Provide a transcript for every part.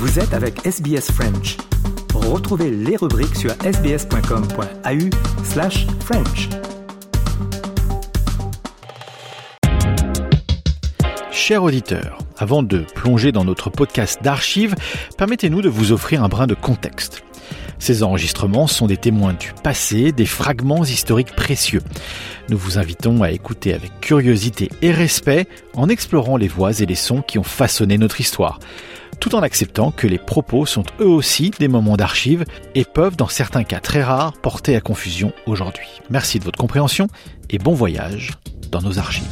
Vous êtes avec SBS French. Retrouvez les rubriques sur sbs.com.au/French. Chers auditeurs, avant de plonger dans notre podcast d'archives, permettez-nous de vous offrir un brin de contexte. Ces enregistrements sont des témoins du passé, des fragments historiques précieux. Nous vous invitons à écouter avec curiosité et respect en explorant les voix et les sons qui ont façonné notre histoire, tout en acceptant que les propos sont eux aussi des moments d'archives et peuvent, dans certains cas très rares, porter à confusion aujourd'hui. Merci de votre compréhension et bon voyage dans nos archives.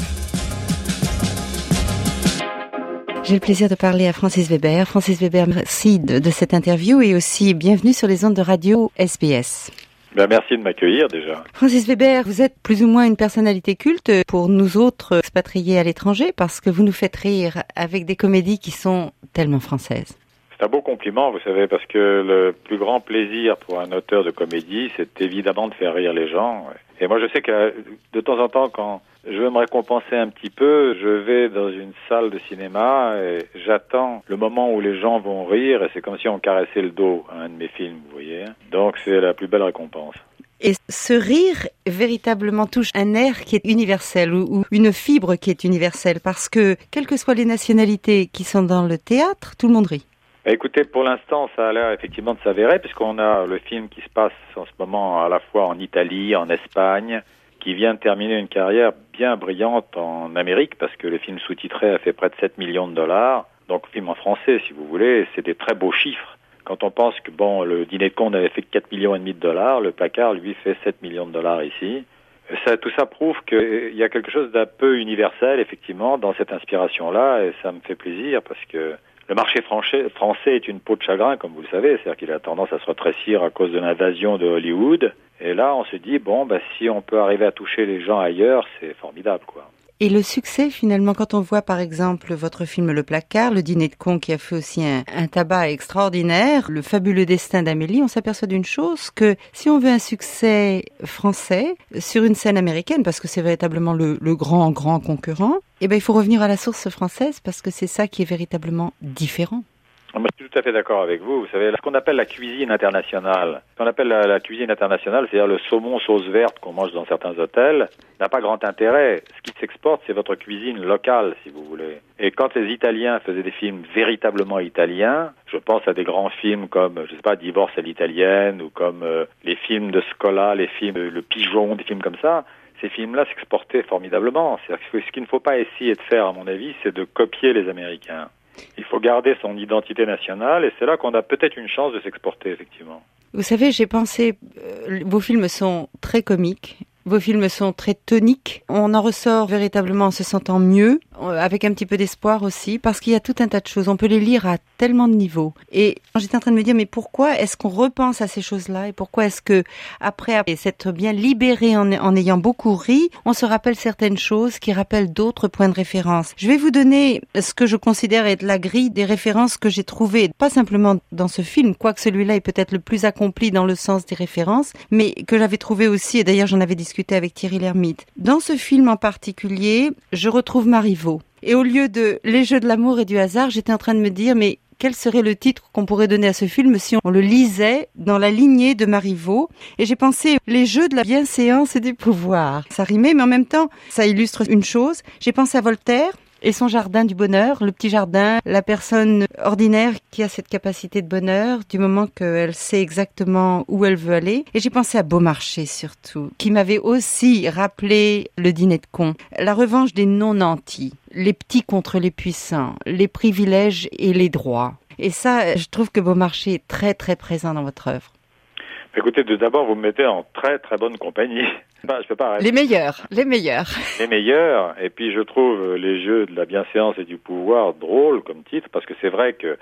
J'ai le plaisir de parler à Francis Weber. Francis Weber, merci de cette interview et aussi bienvenue sur les ondes de radio SBS. Merci de m'accueillir déjà. Francis Weber, vous êtes plus ou moins une personnalité culte pour nous autres expatriés à l'étranger parce que vous nous faites rire avec des comédies qui sont tellement françaises. C'est un beau compliment, vous savez, parce que le plus grand plaisir pour un auteur de comédie, c'est évidemment de faire rire les gens. Et moi, je sais que de temps en temps, quand je veux me récompenser un petit peu, je vais dans une salle de cinéma et j'attends le moment où les gens vont rire et c'est comme si on caressait le dos à un de mes films, vous voyez. Donc, c'est la plus belle récompense. Et ce rire véritablement touche un air qui est universel ou une fibre qui est universelle parce que, quelles que soient les nationalités qui sont dans le théâtre, tout le monde rit. Écoutez, pour l'instant, ça a l'air effectivement de s'avérer, puisqu'on a le film qui se passe en ce moment à la fois en Italie, en Espagne, qui vient de terminer une carrière bien brillante en Amérique, parce que le film sous-titré a fait près de 7 millions de dollars. Donc, film en français, si vous voulez, c'est des très beaux chiffres. Quand on pense que, le Dîner de cons avait fait 4 millions et demi de dollars, le Paccard, lui, fait 7 millions de dollars ici. Tout ça prouve qu'il y a quelque chose d'un peu universel, effectivement, dans cette inspiration-là, et ça me fait plaisir, parce que le marché français est une peau de chagrin, comme vous le savez, c'est-à-dire qu'il a tendance à se rétrécir à cause de l'invasion de Hollywood. Et là, on se dit, si on peut arriver à toucher les gens ailleurs, c'est formidable, quoi. Et le succès, finalement, quand on voit, par exemple, votre film Le Placard, Le Dîner de cons, qui a fait aussi un tabac extraordinaire, Le fabuleux destin d'Amélie, on s'aperçoit d'une chose, que si on veut un succès français sur une scène américaine, parce que c'est véritablement le grand concurrent, il faut revenir à la source française, parce que c'est ça qui est véritablement différent. Moi, je suis tout à fait d'accord avec vous. Vous savez, ce qu'on appelle la cuisine internationale, la cuisine internationale, c'est-à-dire le saumon sauce verte qu'on mange dans certains hôtels, n'a pas grand intérêt. Ce qui s'exporte, c'est votre cuisine locale, si vous voulez. Et quand les Italiens faisaient des films véritablement italiens, je pense à des grands films comme, Divorce à l'italienne, ou comme les films de Scola, les films Le Pigeon, des films comme ça, ces films-là s'exportaient formidablement. C'est-à-dire que ce qu'il ne faut pas essayer de faire, à mon avis, c'est de copier les Américains. Il faut garder son identité nationale et c'est là qu'on a peut-être une chance de s'exporter, effectivement. Vous savez, j'ai pensé, vos films sont très comiques, vos films sont très toniques. On en ressort véritablement en se sentant mieux, avec un petit peu d'espoir aussi, parce qu'il y a tout un tas de choses. On peut les lire à tellement de niveaux. Et j'étais en train de me dire, mais pourquoi est-ce qu'on repense à ces choses-là et pourquoi est-ce que, après s'être bien libéré en ayant beaucoup ri, on se rappelle certaines choses qui rappellent d'autres points de référence. Je vais vous donner ce que je considère être la grille des références que j'ai trouvées, pas simplement dans ce film, quoique celui-là est peut-être le plus accompli dans le sens des références, mais que j'avais trouvé aussi, et d'ailleurs j'en avais discuté avec Thierry Lhermitte. Dans ce film en particulier, je retrouve Marivaux. Et au lieu de Les Jeux de l'amour et du hasard, j'étais en train de me dire, mais quel serait le titre qu'on pourrait donner à ce film si on le lisait dans la lignée de Marivaux? Et j'ai pensé Les Jeux de la bienséance et du pouvoir. Ça rimait, mais en même temps, ça illustre une chose. J'ai pensé à Voltaire et son jardin du bonheur, le petit jardin, la personne ordinaire qui a cette capacité de bonheur du moment qu'elle sait exactement où elle veut aller. Et j'ai pensé à Beaumarchais surtout, qui m'avait aussi rappelé Le Dîner de cons. La revanche des non-nantis, les petits contre les puissants, les privilèges et les droits. Et ça, je trouve que Beaumarchais est très très présent dans votre œuvre. Écoutez, d'abord, vous me mettez en très très bonne compagnie. Je peux pas arrêter. Les meilleurs. Les meilleurs. Et puis je trouve Les Jeux de la bienséance et du pouvoir drôle comme titre, parce que c'est vrai que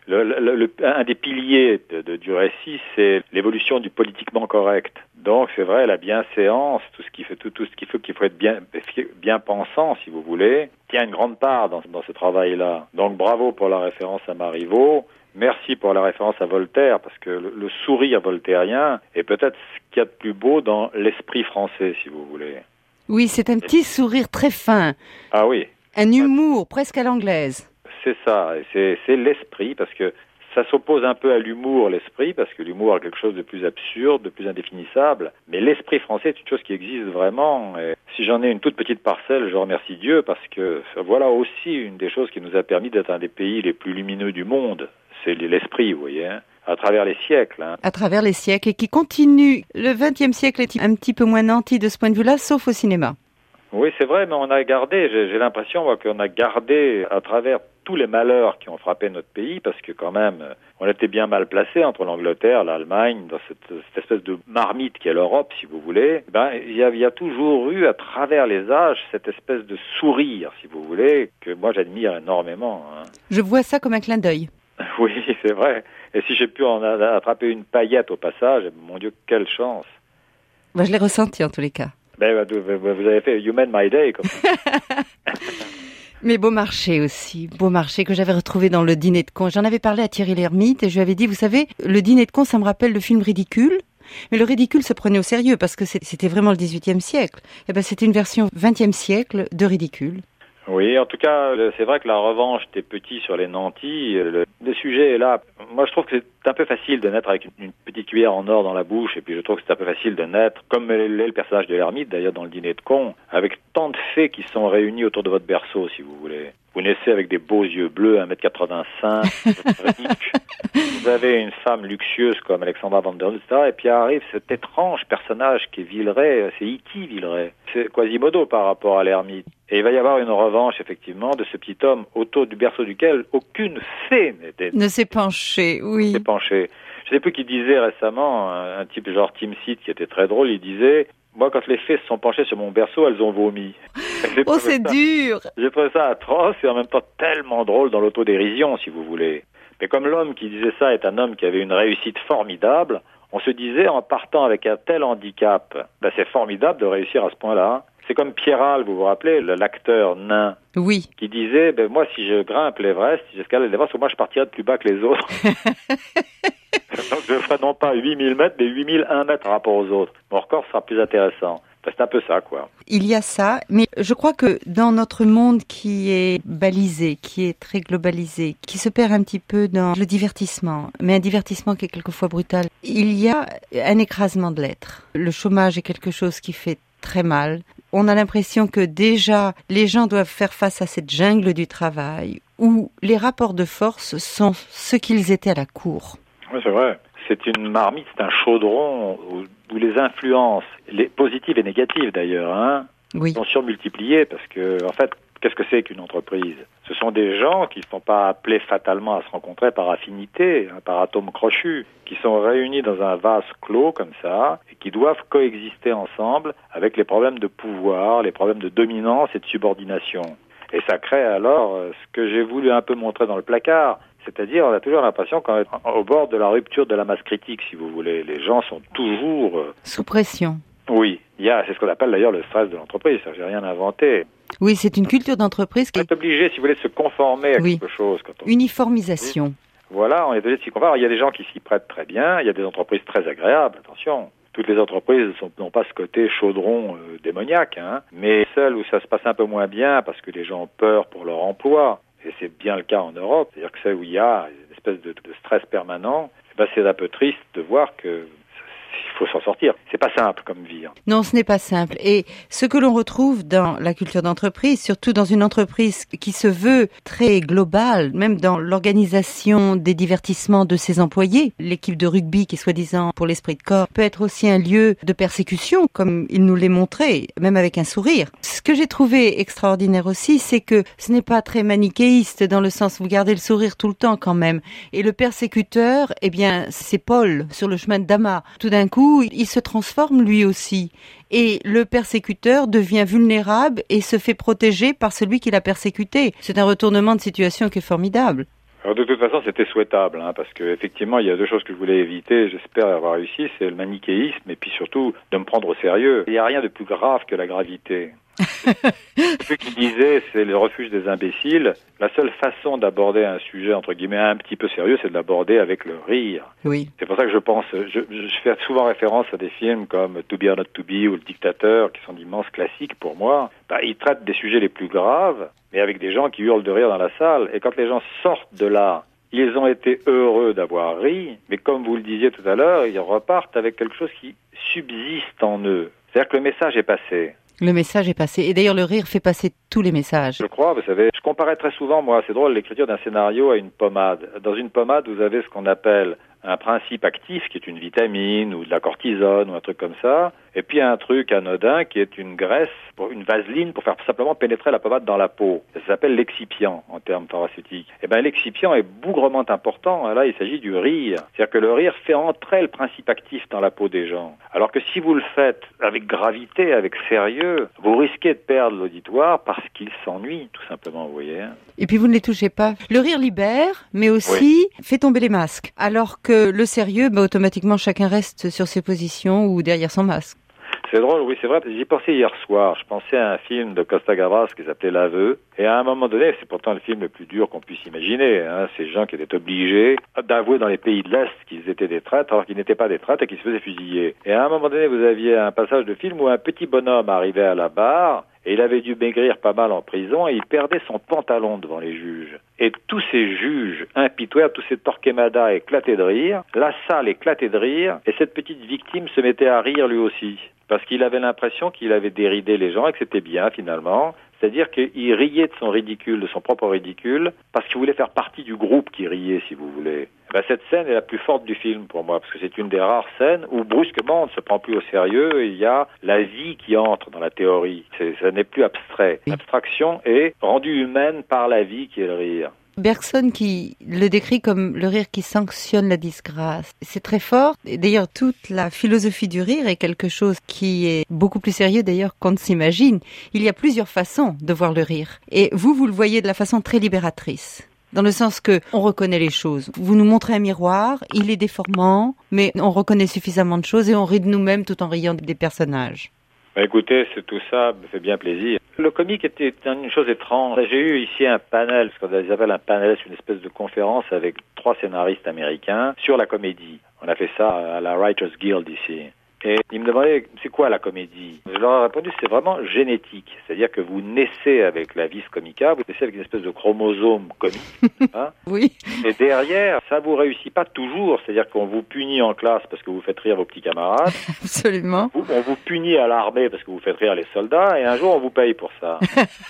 un des piliers du récit, c'est l'évolution du politiquement correct. Donc c'est vrai, la bienséance, tout ce qui fait qu'il faut être bien pensant, si vous voulez, tient une grande part dans ce travail-là. Donc bravo pour la référence à Marivaux. Merci pour la référence à Voltaire, parce que le sourire voltairien est peut-être ce qu'il y a de plus beau dans l'esprit français, si vous voulez. Oui, c'est un petit sourire très fin. Ah oui. Un humour presque à l'anglaise. C'est ça, c'est l'esprit, parce que Ça s'oppose un peu à l'humour, l'esprit, parce que l'humour est quelque chose de plus absurde, de plus indéfinissable. Mais l'esprit français est une chose qui existe vraiment. Et si j'en ai une toute petite parcelle, je remercie Dieu, parce que voilà aussi une des choses qui nous a permis d'être un des pays les plus lumineux du monde. C'est l'esprit, vous voyez, hein, à travers les siècles. Hein. À travers les siècles, et qui continue. Le XXe siècle est un petit peu moins nanti de ce point de vue-là, sauf au cinéma. Oui, c'est vrai, mais on a gardé, j'ai l'impression qu'on a gardé à travers tous les malheurs qui ont frappé notre pays, parce que quand même, on était bien mal placé entre l'Angleterre, l'Allemagne, dans cette espèce de marmite qu'est l'Europe, si vous voulez. Il y a toujours eu, à travers les âges, cette espèce de sourire, si vous voulez, que moi j'admire énormément. Hein. Je vois ça comme un clin d'œil. Oui, c'est vrai. Et si j'ai pu en attraper une paillette au passage, mon Dieu, quelle chance. Je l'ai ressenti en tous les cas. Vous avez fait You Made My Day, comme ça. Mais Beaumarchais aussi, Beaumarchais que j'avais retrouvé dans le Dîner de cons. J'en avais parlé à Thierry Lhermitte et je lui avais dit, vous savez, le Dîner de cons, ça me rappelle le film Ridicule. Mais le ridicule se prenait au sérieux parce que c'était vraiment le XVIIIe siècle. Et ben, c'était une version XXe siècle de Ridicule. Oui, en tout cas, c'est vrai que la revanche des petits sur les nantis, le sujet est là. Moi, je trouve que c'est un peu facile de naître avec une petite cuillère en or dans la bouche, et puis je trouve que c'est un peu facile de naître, comme l'est le personnage de l'ermite, d'ailleurs, dans le Dîner de cons, avec tant de fées qui sont réunies autour de votre berceau, si vous voulez. Vous naissez avec des beaux yeux bleus, 1m85, riche. Vous avez une femme luxueuse comme Alexandra van der Lust, etc. Et puis arrive cet étrange personnage qui est Villeray, c'est E.T. Villeray. C'est Quasimodo par rapport à l'ermite. Et il va y avoir une revanche, effectivement, de ce petit homme autour du berceau duquel aucune fée ne s'est penchée, oui. S'est penchée. Je sais plus qui disait récemment, un type genre Tim Seed qui était très drôle, il disait, moi, quand les fées se sont penchées sur mon berceau, elles ont vomi. Oh, c'est dur! J'ai trouvé ça atroce et en même temps tellement drôle dans l'autodérision, si vous voulez. Mais comme l'homme qui disait ça est un homme qui avait une réussite formidable, on se disait, en partant avec un tel handicap, c'est formidable de réussir à ce point-là. C'est comme Pierral, vous vous rappelez, l'acteur nain, oui, qui disait, moi, si je grimpe l'Everest, si j'escalade l'Everest, moi, je partirai de plus bas que les autres. Donc, je ferai non pas 8000 mètres, mais 8001 mètres par rapport aux autres. Mon record sera plus intéressant. C'est un peu ça, quoi. Il y a ça, mais je crois que dans notre monde qui est balisé, qui est très globalisé, qui se perd un petit peu dans le divertissement, mais un divertissement qui est quelquefois brutal, il y a un écrasement de l'être. Le chômage est quelque chose qui fait très mal. On a l'impression que déjà, les gens doivent faire face à cette jungle du travail où les rapports de force sont ce qu'ils étaient à la cour. Oui, c'est vrai. C'est une marmite, c'est un chaudron où les influences, les positives et négatives d'ailleurs, oui, sont surmultipliées parce que, en fait, qu'est-ce que c'est qu'une entreprise ? Ce sont des gens qui ne sont pas appelés fatalement à se rencontrer par affinité, par atomes crochus, qui sont réunis dans un vase clos comme ça et qui doivent coexister ensemble avec les problèmes de pouvoir, les problèmes de dominance et de subordination. Et ça crée alors ce que j'ai voulu un peu montrer dans le placard, c'est-à-dire on a toujours l'impression qu'on est au bord de la rupture de la masse critique, si vous voulez. Les gens sont toujours... sous pression. Oui, c'est ce qu'on appelle d'ailleurs le stress de l'entreprise, ça, j'ai rien inventé. Oui, c'est une culture d'entreprise qui est obligé, si vous voulez, de se conformer à quelque chose. Uniformisation. Oui. Voilà, on est obligé de s'y conformer. Il y a des gens qui s'y prêtent très bien, il y a des entreprises très agréables, attention. Toutes les entreprises n'ont pas ce côté chaudron démoniaque, mais celles où ça se passe un peu moins bien parce que les gens ont peur pour leur emploi, et c'est bien le cas en Europe, c'est-à-dire que celles où il y a une espèce de stress permanent, c'est un peu triste de voir que il faut s'en sortir. C'est pas simple comme vie. Non, ce n'est pas simple. Et ce que l'on retrouve dans la culture d'entreprise, surtout dans une entreprise qui se veut très globale, même dans l'organisation des divertissements de ses employés, l'équipe de rugby qui est soi-disant pour l'esprit de corps peut être aussi un lieu de persécution, comme il nous l'est montré, même avec un sourire. Ce que j'ai trouvé extraordinaire aussi, c'est que ce n'est pas très manichéiste dans le sens où vous gardez le sourire tout le temps quand même. Et le persécuteur, c'est Paul sur le chemin de Damas. Tout d'un coup, il se transforme lui aussi. Et le persécuteur devient vulnérable et se fait protéger par celui qui l'a persécuté. C'est un retournement de situation qui est formidable. Alors de toute façon, c'était souhaitable, parce qu'effectivement, il y a deux choses que je voulais éviter, j'espère avoir réussi, c'est le manichéisme et puis surtout de me prendre au sérieux. Il n'y a rien de plus grave que la gravité. Celui qui disait c'est le refuge des imbéciles, la seule façon d'aborder un sujet entre guillemets un petit peu sérieux, c'est de l'aborder avec le rire. Oui. C'est pour ça que je fais souvent référence à des films comme To Be or Not To Be ou Le Dictateur, qui sont d'immenses classiques pour moi. Ils traitent des sujets les plus graves, mais avec des gens qui hurlent de rire dans la salle. Et quand les gens sortent de là Ils ont été heureux d'avoir ri, mais comme vous le disiez tout à l'heure, ils repartent avec quelque chose qui subsiste en eux. C'est-à-dire que le message est passé. Le message est passé. Et d'ailleurs, le rire fait passer tous les messages. Je crois, vous savez, je comparais très souvent, moi, c'est drôle, l'écriture d'un scénario à une pommade. Dans une pommade, vous avez ce qu'on appelle un principe actif, qui est une vitamine ou de la cortisone ou un truc comme ça, et puis un truc anodin qui est une graisse, une vaseline pour faire simplement pénétrer la pommade dans la peau. Ça s'appelle l'excipient en termes pharmaceutiques. Eh bien, l'excipient est bougrement important. Là, il s'agit du rire. C'est-à-dire que le rire fait entrer le principe actif dans la peau des gens. Alors que si vous le faites avec gravité, avec sérieux, vous risquez de perdre l'auditoire parce qu'il s'ennuie, tout simplement, vous voyez. Et puis vous ne les touchez pas. Le rire libère, mais aussi fait tomber les masques. Alors que le sérieux, automatiquement, chacun reste sur ses positions ou derrière son masque. C'est drôle, oui, c'est vrai. J'y pensais hier soir. Je pensais à un film de Costa Gavras qui s'appelait L'Aveu. Et à un moment donné, c'est pourtant le film le plus dur qu'on puisse imaginer. Ces gens qui étaient obligés d'avouer dans les pays de l'Est qu'ils étaient des traîtres alors qu'ils n'étaient pas des traîtres et qu'ils se faisaient fusiller. Et à un moment donné, vous aviez un passage de film où un petit bonhomme arrivait à la barre et il avait dû maigrir pas mal en prison et il perdait son pantalon devant les juges. Et tous ces juges impitoyables, tous ces Torquemada éclataient de rire, la salle éclatait de rire et cette petite victime se mettait à rire lui aussi. Parce qu'il avait l'impression qu'il avait déridé les gens et que c'était bien finalement. C'est-à-dire qu'il riait de son ridicule, de son propre ridicule, parce qu'il voulait faire partie du groupe qui riait, si vous voulez. Cette scène est la plus forte du film pour moi, parce que c'est une des rares scènes où brusquement on ne se prend plus au sérieux et il y a la vie qui entre dans la théorie. Ça n'est plus abstrait. L'abstraction est rendue humaine par la vie qui est le rire. Bergson qui le décrit comme le rire qui sanctionne la disgrâce. C'est très fort. Et d'ailleurs, toute la philosophie du rire est quelque chose qui est beaucoup plus sérieux d'ailleurs qu'on ne s'imagine. Il y a plusieurs façons de voir le rire. Et vous le voyez de la façon très libératrice. Dans le sens que on reconnaît les choses. Vous nous montrez un miroir, il est déformant, mais on reconnaît suffisamment de choses et on rit de nous-mêmes tout en riant des personnages. Écoutez, tout ça me fait bien plaisir. Le comique était une chose étrange. J'ai eu ici un panel, ce qu'on appelle un panel, c'est une espèce de conférence avec 3 scénaristes américains sur la comédie. On a fait ça à la Writers Guild ici. Et ils me demandaient, c'est quoi la comédie? Je leur ai répondu, c'est vraiment génétique. C'est-à-dire que vous naissez avec la vis comica, vous naissez avec une espèce de chromosome comique. Oui. Et derrière, ça vous réussit pas toujours. C'est-à-dire qu'on vous punit en classe parce que vous faites rire vos petits camarades. Absolument. On vous punit à l'armée parce que vous faites rire les soldats. Et un jour, on vous paye pour ça.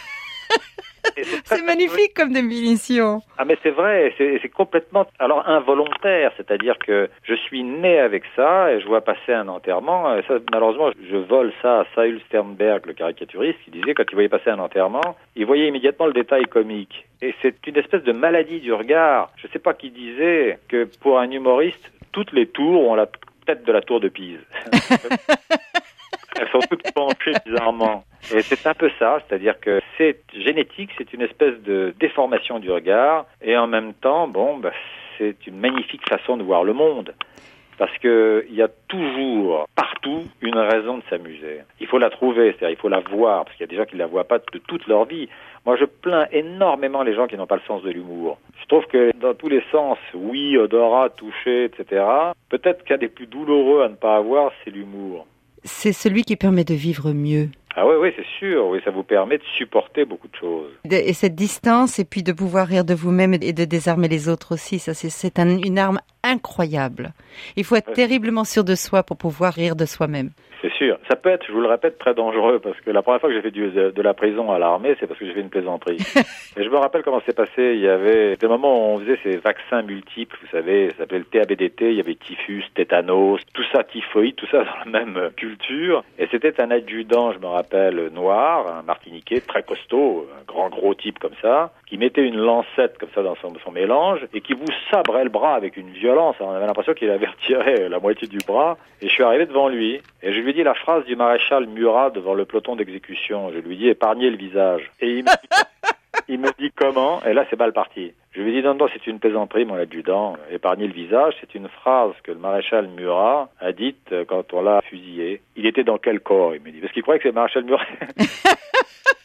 C'est magnifique comme définition. Ah mais c'est vrai, c'est complètement alors involontaire, c'est-à-dire que je suis né avec ça et je vois passer un enterrement, et ça malheureusement je vole ça à Saül Sternberg, le caricaturiste, qui disait quand il voyait passer un enterrement, il voyait immédiatement le détail comique. Et c'est une espèce de maladie du regard. Je sais pas qui disait que pour un humoriste, toutes les tours ont la tête de la tour de Pise. Elles sont toutes penchées bizarrement. Et c'est un peu ça, c'est-à-dire que c'est génétique, c'est une espèce de déformation du regard, et en même temps, c'est une magnifique façon de voir le monde. Parce que il y a toujours, partout, une raison de s'amuser. Il faut la trouver, c'est-à-dire il faut la voir, parce qu'il y a des gens qui ne la voient pas de toute leur vie. Moi, je plains énormément les gens qui n'ont pas le sens de l'humour. Je trouve que dans tous les sens, oui, odorat, toucher, etc., peut-être qu'un des plus douloureux à ne pas avoir, c'est l'humour. C'est celui qui permet de vivre mieux. Ah oui, c'est sûr. Oui, ça vous permet de supporter beaucoup de choses. Et cette distance, et puis de pouvoir rire de vous-même et de désarmer les autres aussi, ça c'est une arme incroyable. Il faut être terriblement sûr de soi pour pouvoir rire de soi-même. C'est sûr. Ça peut être, je vous le répète, très dangereux, parce que la première fois que j'ai fait de la prison à l'armée, c'est parce que j'ai fait une plaisanterie. Et je me rappelle comment c'est passé. Il y avait des moments où on faisait ces vaccins multiples, vous savez, ça s'appelait le TABDT, il y avait typhus, tétanos, tout ça, typhoïde, tout ça dans la même culture. Et c'était un adjudant, je me rappelle, noir, un martiniquais, très costaud, un gros type comme ça, qui mettait une lancette comme ça dans son mélange, et qui vous sabrait le bras avec une violence. On avait l'impression qu'il avait retiré la moitié du bras. Et je suis arrivé devant lui, et je lui ai dit la phrase du maréchal Murat devant le peloton d'exécution. Je lui ai dit épargnez le visage. Et il me dit comment? Et là c'est mal parti. Je lui ai dit non, c'est une plaisanterie, mon adjudant. Épargnez le visage, c'est une phrase que le maréchal Murat a dite quand on l'a fusillé. Il était dans quel corps? Il me dit, parce qu'il croyait que c'est le maréchal Murat.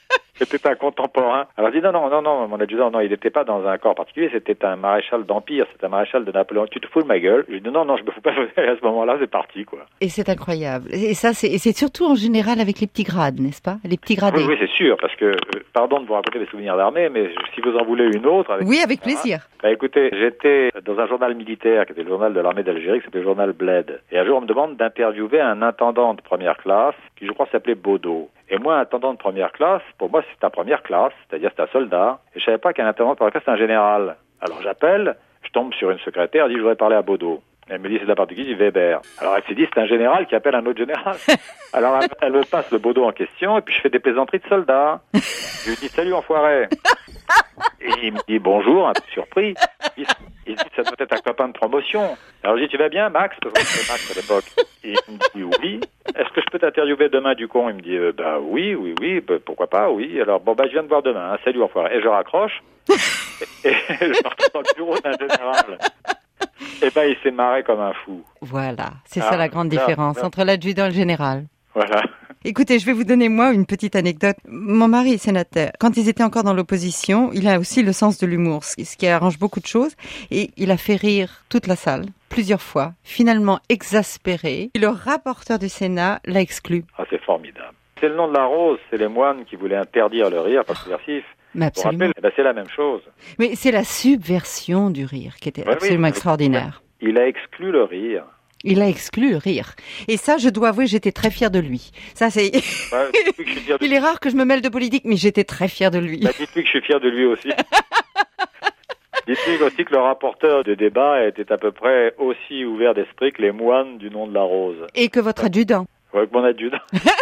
c'était un contemporain. Alors je dis non, mon adjudant, non, il n'était pas dans un corps particulier, c'était un maréchal d'Empire, c'était un maréchal de Napoléon. Tu te fous de ma gueule? Je dis non, je me fous pas. À ce moment-là, c'est parti, quoi. Et c'est incroyable. Et ça, c'est surtout en général avec les petits grades, n'est-ce pas? Les petits gradés. Oui, c'est sûr, parce que, pardon de vous raconter des souvenirs d'armée, mais si vous en voulez une autre... Avec plaisir. Écoutez, j'étais dans un journal militaire, qui était le journal de l'armée d'Algérie, qui s'appelait le journal Bled. Et un jour, on me demande d'interviewer un intendant de première classe, qui je crois s'appelait Baudot. Et moi, un intendant de première classe, pour moi, c'est ta première classe, c'est-à-dire c'est un soldat. Et je savais pas qu'un intendant de première classe, c'est un général. Alors j'appelle, je tombe sur une secrétaire, elle dit, je voudrais parler à Baudot. Elle me dit, c'est de la part de qui? Je dis, Weber. Alors elle s'est dit, c'est un général qui appelle un autre général. Alors elle me passe le Baudot en question, et puis je fais des plaisanteries de soldats. Je lui dis, salut enfoiré. Et il me dit, bonjour, un peu surpris. Il dit, ça doit être un copain de promotion. Alors je dis, tu vas bien, Max? Parce que c'était Max à l'époque. Et il me dit, oui. Est-ce que je peux t'interviewer demain, du con? Il me dit, oui, pourquoi pas, oui. Alors je viens de voir demain, hein. Salut enfoiré. Et je raccroche. et je retourne dans le bureau d'un général. Et il s'est marré comme un fou. Voilà, c'est ça la grande différence entre l'adjudant et le général. Voilà. Écoutez, je vais vous donner, moi, une petite anecdote. Mon mari est sénateur. Quand ils étaient encore dans l'opposition, il a aussi le sens de l'humour, ce qui arrange beaucoup de choses. Et il a fait rire toute la salle, plusieurs fois. Finalement exaspéré, le rapporteur du Sénat l'a exclu. Ah, c'est formidable. C'est le nom de la rose, c'est les moines qui voulaient interdire le rire par subversif. Mais absolument. Vous rappelez, c'est la même chose. Mais c'est la subversion du rire qui était absolument extraordinaire. Il a exclu le rire. Il a exclu le rire. Et ça, je dois avouer, j'étais très fière de lui. Ça, c'est... Il est rare que je me mêle de politique, mais j'étais très fière de lui. Dites-lui que je suis fier de lui aussi. Dites-lui aussi que le rapporteur de débat était à peu près aussi ouvert d'esprit que les moines du nom de la rose. Et que votre adjudant. Ouais, que mon adjudant.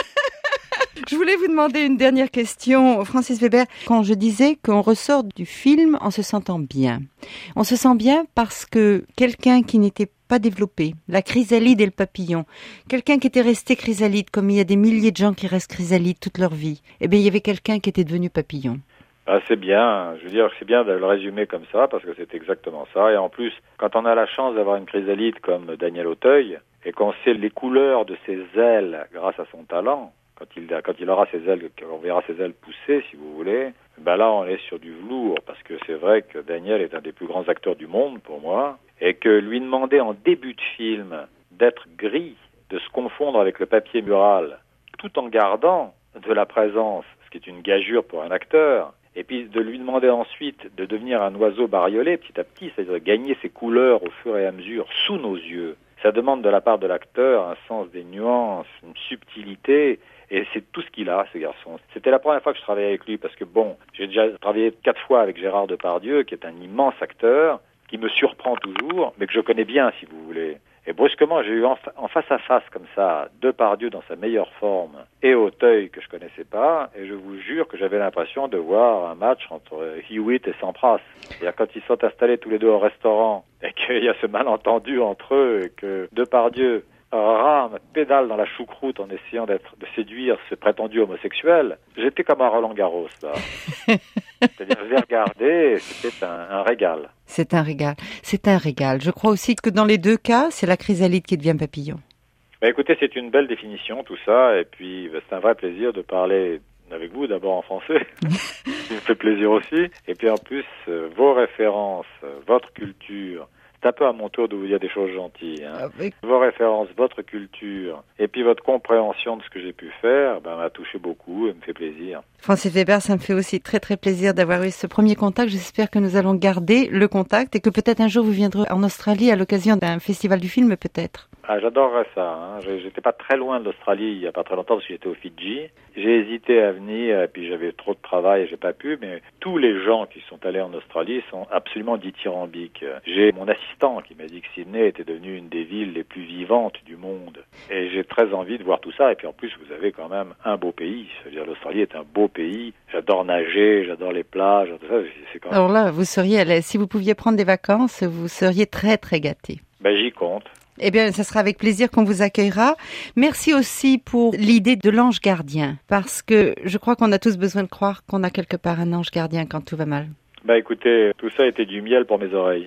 Je voulais vous demander une dernière question, Francis Weber. Quand je disais qu'on ressort du film en se sentant bien, on se sent bien parce que quelqu'un qui n'était pas développé, la chrysalide et le papillon, quelqu'un qui était resté chrysalide, comme il y a des milliers de gens qui restent chrysalides toute leur vie, il y avait quelqu'un qui était devenu papillon. Ah, c'est bien, je veux dire, c'est bien de le résumer comme ça, parce que c'est exactement ça. Et en plus, quand on a la chance d'avoir une chrysalide comme Daniel Auteuil, et qu'on sait les couleurs de ses ailes grâce à son talent, quand il aura ses ailes, on verra ses ailes pousser, si vous voulez, là, on est sur du velours, parce que c'est vrai que Daniel est un des plus grands acteurs du monde, pour moi, et que lui demander en début de film d'être gris, de se confondre avec le papier mural, tout en gardant de la présence, ce qui est une gageure pour un acteur, et puis de lui demander ensuite de devenir un oiseau bariolé petit à petit, c'est-à-dire de gagner ses couleurs au fur et à mesure sous nos yeux. Ça demande de la part de l'acteur un sens des nuances, une subtilité, et c'est tout ce qu'il a, ce garçon. C'était la première fois que je travaillais avec lui, parce que j'ai déjà travaillé 4 fois avec Gérard Depardieu, qui est un immense acteur, qui me surprend toujours, mais que je connais bien, si vous voulez. Et brusquement, j'ai eu en face à face, comme ça, Depardieu dans sa meilleure forme, et Auteuil, que je connaissais pas, et je vous jure que j'avais l'impression de voir un match entre Hewitt et Sampras. C'est-à-dire, quand ils sont installés tous les deux au restaurant, et qu'il y a ce malentendu entre eux, et que Depardieu rame, pédale dans la choucroute en essayant de séduire ce prétendu homosexuel, j'étais comme un Roland Garros, là. C'est-à-dire, je l'ai regardé, c'était un régal. C'est un régal. C'est un régal. Je crois aussi que dans les deux cas, c'est la chrysalide qui devient papillon. Écoutez, c'est une belle définition, tout ça, et puis c'est un vrai plaisir de parler avec vous, d'abord en français, qui me fait plaisir aussi, et puis en plus, vos références, votre culture. C'est un peu à mon tour de vous dire des choses gentilles. Vos références, votre culture, et puis votre compréhension de ce que j'ai pu faire, m'a touché beaucoup et me fait plaisir. Francis Weber, ça me fait aussi très très plaisir d'avoir eu ce premier contact. J'espère que nous allons garder le contact et que peut-être un jour vous viendrez en Australie à l'occasion d'un festival du film, peut-être. Ah, j'adorerais ça. J'étais pas très loin de l'Australie il y a pas très longtemps parce que j'étais au Fidji. J'ai hésité à venir et puis j'avais trop de travail et j'ai pas pu, mais tous les gens qui sont allés en Australie sont absolument dithyrambiques. J'ai mon assistant qui m'a dit que Sydney était devenue une des villes les plus vivantes du monde. Et j'ai très envie de voir tout ça. Et puis en plus, vous avez quand même un beau pays. C'est-à-dire l'Australie est un beau pays. J'adore nager, j'adore les plages, tout ça. C'est quand même... Alors là, vous seriez, si vous pouviez prendre des vacances, vous seriez très très gâté. J'y compte. Eh bien, ça sera avec plaisir qu'on vous accueillera. Merci aussi pour l'idée de l'ange gardien, parce que je crois qu'on a tous besoin de croire qu'on a quelque part un ange gardien quand tout va mal. Écoutez, tout ça était du miel pour mes oreilles.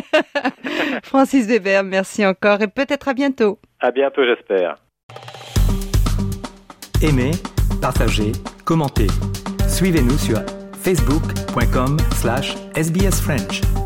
Francis Weber, merci encore et peut-être à bientôt. À bientôt, j'espère. Aimez, partagez, commentez. Suivez-nous sur facebook.com/sbsfrench.